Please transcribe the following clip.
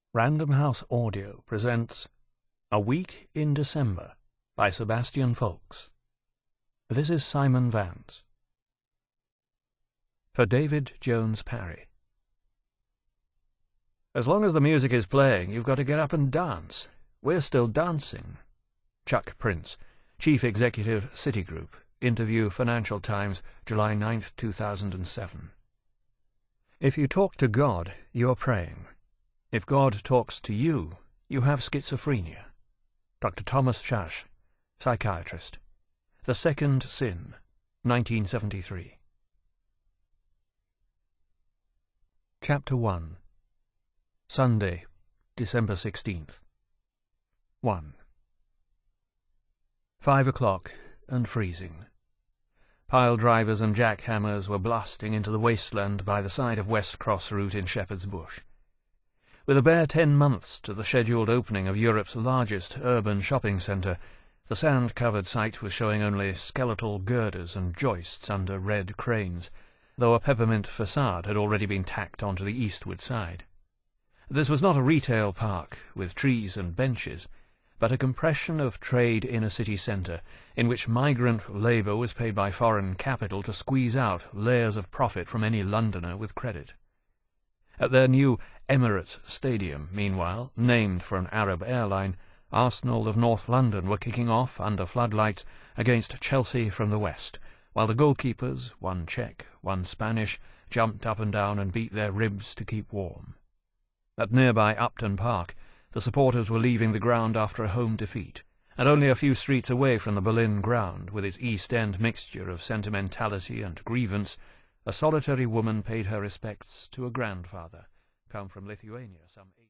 Random House Audio presents A Week in December by Sebastian Faulks. This is Simon Vance. For David Jones Parry. As long as the music is playing, you've got to get up and dance. We're still dancing. Chuck Prince, Chief Executive, Citigroup. Interview, Financial Times, July 9th, 2007. If you talk to God, you're praying. If God talks to you, you have schizophrenia. Dr. Thomas Szasz, psychiatrist. The Second Sin, 1973. Chapter 1. Sunday, December 16th. 1. 5 o'clock, and freezing. Pile drivers and jackhammers were blasting into the wasteland by the side of West Cross Route in Shepherd's Bush. With a bare 10 months to the scheduled opening of Europe's largest urban shopping centre, the sand-covered site was showing only skeletal girders and joists under red cranes, though a peppermint facade had already been tacked onto the eastward side. This was not a retail park, with trees and benches, but a compression of trade in a city centre, in which migrant labour was paid by foreign capital to squeeze out layers of profit from any Londoner with credit. At their new Emirates Stadium, meanwhile, named for an Arab airline, Arsenal of North London were kicking off under floodlights against Chelsea from the west, while the goalkeepers, one Czech, one Spanish, jumped up and down and beat their ribs to keep warm. At nearby Upton Park, the supporters were leaving the ground after a home defeat, and only a few streets away from the Berlin ground, with its East End mixture of sentimentality and grievance, a solitary woman paid her respects to a grandfather, come from Lithuania some